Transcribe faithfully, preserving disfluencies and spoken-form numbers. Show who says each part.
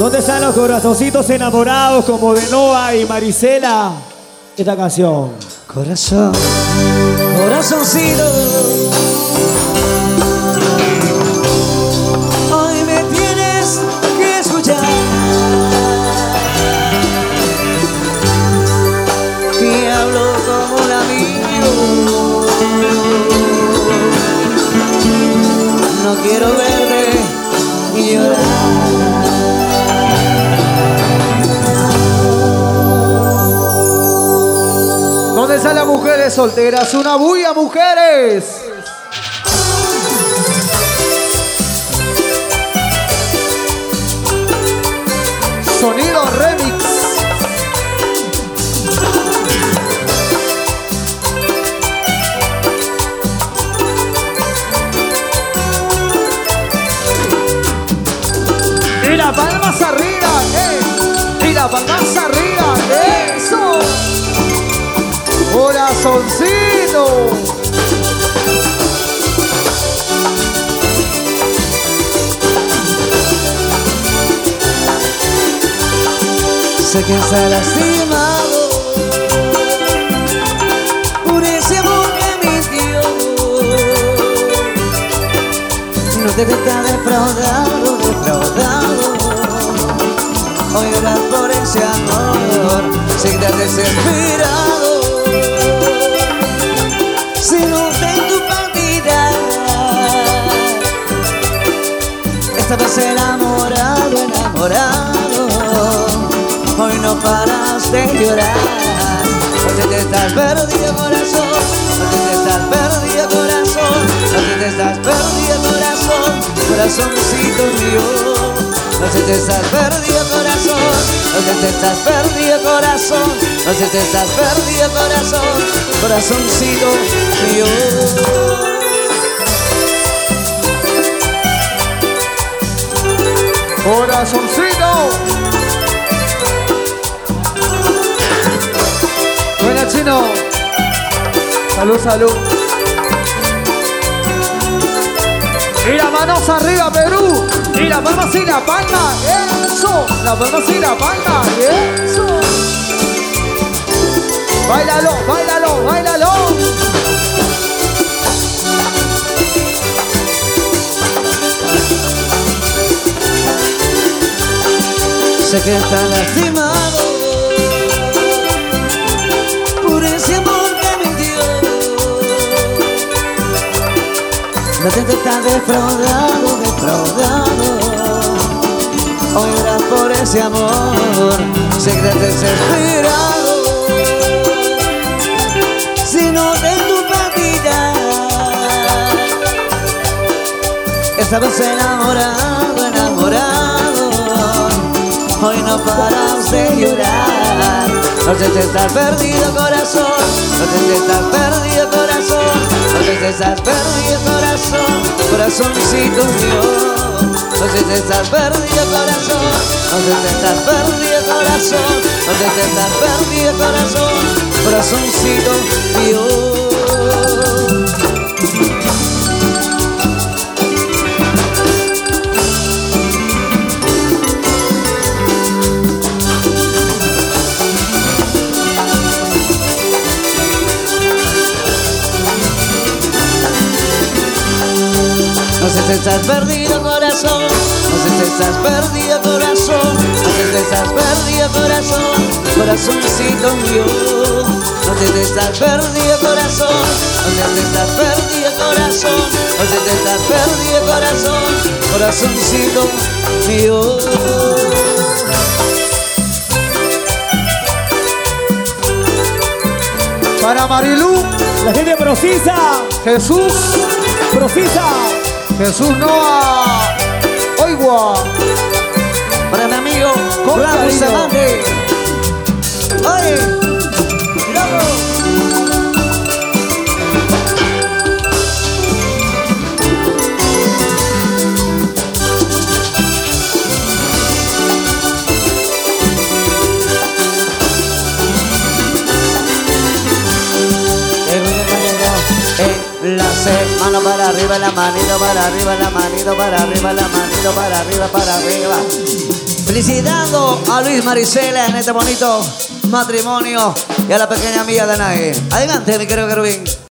Speaker 1: ¿Dónde están los corazoncitos enamorados como de Noah y Marisela? Esta canción.
Speaker 2: Corazón, corazoncito, hoy me tienes que escuchar. Te hablo como un amigo, no quiero verte llorar.
Speaker 3: ¿Dónde están las mujeres solteras? ¡Una bulla, mujeres! Sonido remix. Y las palmas arriba, eh. Y las palmas arriba, eso. Corazoncito.
Speaker 2: Sé que está lastimado por ese amor que mintió. No te está defraudado, defraudado. Hoy lloras por ese amor, sé que estás desesperado. Si no en tu partida estabas enamorado, enamorado. Hoy no paras de llorar, porque te estás perdido corazón, porque te estás perdido corazón, porque te estás perdido corazón, corazoncito mío. No sé te estás perdido corazón, no sé te estás perdido corazón, no sé te estás perdido corazón, corazoncito mío.
Speaker 3: Corazoncito. Buena, Chino. Salud, salud. Y las manos arriba, Perú. Y las palmas y la palma. Eso. Las palmas y la palma. Eso. Báilalo, báilalo, báilalo.
Speaker 2: Sé que estás lastimado por ese amor que mintió. No te estás defraudado, defraudado. Hoy lloras por ese amor, sé que estás desesperado. Si no de tu partida estabas enamorado, enamorado. Hoy no paras de llorar, no sé si estás perdido corazón, no sé si estás perdido corazón, no sé si estás perdido corazón, corazoncito mío. No sé si estás perdido corazón, no sé si estás perdido corazón, no sé si estás perdido corazón, corazoncito mío. No sé si estás perdido corazón, no sé si estás perdido corazón, no sé si estás perdido corazón, corazoncito mío. No sé si estás perdido corazón, no sé si estás perdido corazón, no sé si estás perdido corazón, corazoncito mío.
Speaker 3: Para Marilú,
Speaker 1: la gente precisa.
Speaker 3: Jesús,
Speaker 1: Precisa.
Speaker 3: Jesús Noah, Oigua.
Speaker 2: Para mi amigo
Speaker 3: Con
Speaker 2: Blanco
Speaker 3: cariño.
Speaker 2: Samante. Oye, loco. La mano para arriba, la manito para arriba, la manito para arriba, la manito para arriba, para arriba. Felicitando a Luis Maricela en este bonito matrimonio y a la pequeña mía Danae. Adelante, mi querido querubín.